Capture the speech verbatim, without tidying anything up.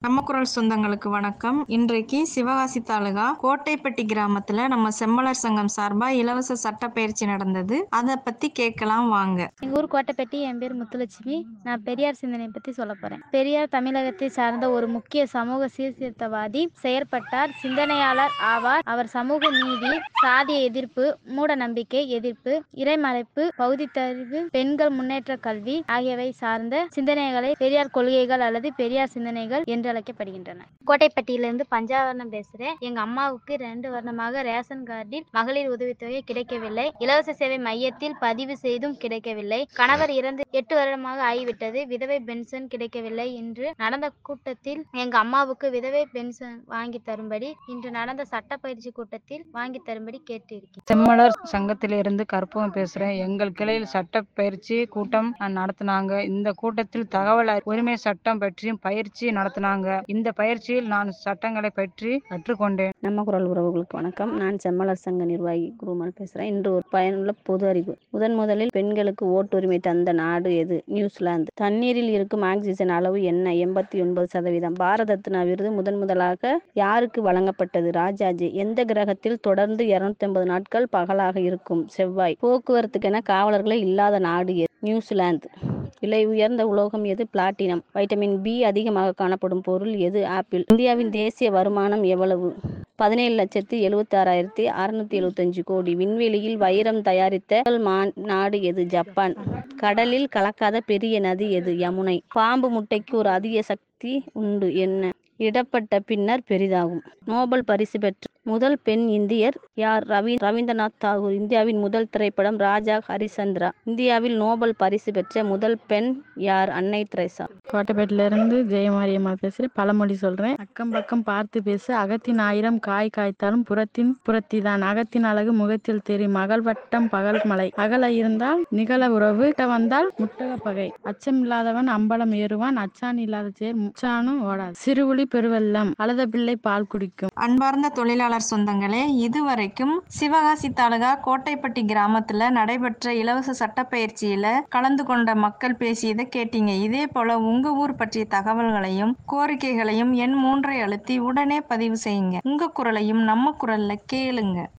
நம்ம குரல் சொந்தங்களுக்கு வணக்கம். இன்றைக்கு சிவகாசி தாலுகா கோட்டைப்பட்டி கிராமத்துல நம்ம செம்மலர் சங்கம் சார்பா இலவச சட்டப்பயிற்சி நடந்தது. அதை பத்தி கேட்கலாம் வாங்க. எங்கள் ஊர் கோட்டைப்பட்டி. என் பேர் முத்துலட்சுமி. நான் பெரியார் சிந்தனை பற்றி சொல்ல போகிறேன். பெரியார் தமிழகத்தை சார்ந்த ஒரு முக்கிய சமூக சீர்திருத்தவாதி, செயற்பட்டார், சிந்தனையாளர் ஆவார். அவர் சமூக நீதி, சாதிய எதிர்ப்பு, மூட நம்பிக்கை எதிர்ப்பு, இறைமறைப்பு, பகுதித்தறிவு, பெண்கள் முன்னேற்ற கல்வி ஆகியவை சார்ந்த சிந்தனைகளை பெரியார் கொள்கைகள் அல்லது பெரியார் சிந்தனைகள் என்று அழைக்கப்படுகின்றன. கோட்டைப்பட்டியிலிருந்து பஞ்சாவரணம் பேசுகிறேன். எங்க அம்மாவுக்கு ரெண்டு வருடமாக ரேஷன் கார்டில் மகளிர் உதவித்தொகை கிடைக்கவில்லை. இலவச சேவை மையத்தில் பதிவு செய்தும் கிடைக்கவில்லை. கணவர் இறந்து எட்டு வருடமாக ஆகிவிட்டது. விதவை பென்ஷன் கிடைக்கவில்லை. இன்று நடந்த கூட்டத்தில் எங்க அம்மாவுக்கு விதவை பென்ஷன் வாங்கி தரும்படி இன்று நடந்த சட்ட பயிற்சி கூட்டத்தில் வாங்கி தரும்படி கேட்டு இருக்கேன். செம்மலர் சங்கத்திலிருந்து கற்பகம் பேசுறேன். எங்கள் கிளையில் சட்ட பயிற்சி கூட்டம் நடத்தினாங்க. இந்த கூட்டத்தில் தகவல் உரிமை சட்டம் பற்றியும் பயிற்சி நடத்தினாங்க. இந்த பயிற்சியில் நான் சட்டங்களை பற்றி கற்றுக்கொண்டேன். நம்ம குரல் உறவுகளுக்கு வணக்கம். நான் செம்மலர் சங்க நிர்வாகி குருமால் பேசுறேன். இன்று ஒரு பயனுள்ள பொது அறிவு. முதன் முதலில் பெண்களுக்கு ஓட்டுரிமை தந்த நாடு எது? நியூசிலாந்து. தண்ணீரில் இருக்கும் ஆக்சிஜன் அளவு என்ன? எண்பத்தி ஒன்பது சதவீதம். பாரத ரத்னா விருது முதன் முதலாக யாருக்கு வழங்கப்பட்டது? ராஜாஜி. எந்த கிரகத்தில் தொடர்ந்து இருநூத்தி ஐம்பது நாட்கள் பகலாக இருக்கும்? செவ்வாய். போக்குவரத்துக்கென காவலர்களே இல்லாத நாடு எது? நியூசிலாந்து. விலை உயர்ந்த உலோகம் எது? பிளாட்டினம். வைட்டமின் பி அதிகமாக காணப்படும் பொருள் எது? ஆப்பிள். இந்தியாவின் தேசிய வருமானம் எவ்வளவு? பதினேழு லட்சத்தி எழுபத்தி ஆறாயிரத்தி அறுநூத்தி எழுபத்தி அஞ்சு கோடி. விண்வெளியில் வைரம் தயாரித்த முதல் நாடு எது? ஜப்பான். கடலில் கலக்காத பெரிய நதி எது? யமுனை. பாம்பு முட்டைக்கு ஒரு அதிக சக்தி உண்டு, என்ன? இடப்பட்ட பின்னர் பெரிதாகும். நோபல் பரிசு பெற்ற முதல் பெண் இந்தியர் யார்? ரவி ரவீந்திரநாத் தாகூர். இந்தியாவின் முதல் திரைப்படம் ராஜா ஹரிச்சந்திரா. இந்தியாவில் நோபல் பரிசு பெற்ற முதல் பெண் யார்? அன்னை தெரசா. கோட்டைப்பேட்டில இருந்து ஜெயமாரியம்மா பேசுறேன். பழமொழி சொல்றேன். அக்கம் பக்கம் பார்த்து பேசு. அகத்தின் ஆயிரம் காய் காய்த்தாலும் புறத்தின் புறத்தி தான். அகத்தின் அழகு முகத்தில் தெரியும். அகல் வட்டம் பகல் மலை. அகல இருந்தால் நிகழ உறவு, கிட்ட வந்தால் முட்டக பகை. அச்சம் இல்லாதவன் அம்பலம் ஏறுவான். அச்சான் இல்லாத சேர் முச்சானும் ஓடாது. சிறுவுளி பெருவெல்லம். அழுத பிள்ளை பால் குடிக்கும். அன்பார்ந்த தொழிலாளர் சொந்தங்களே, இதுவரைக்கும் சிவகாசி தாலுகா கோட்டைப்பட்டி கிராமத்துல நடைபெற்ற இலவச சட்டப்பயிற்சியில கலந்து கொண்ட மக்கள் பேசியதை கேட்டீங்க. இதே போல உங்க ஊர் பற்றிய தகவல்களையும் கோரிக்கைகளையும் எண் மூன்றை அழுத்தி உடனே பதிவு செய்யுங்க. உங்க குரலையும் நம்ம குரல்ல கேளுங்க.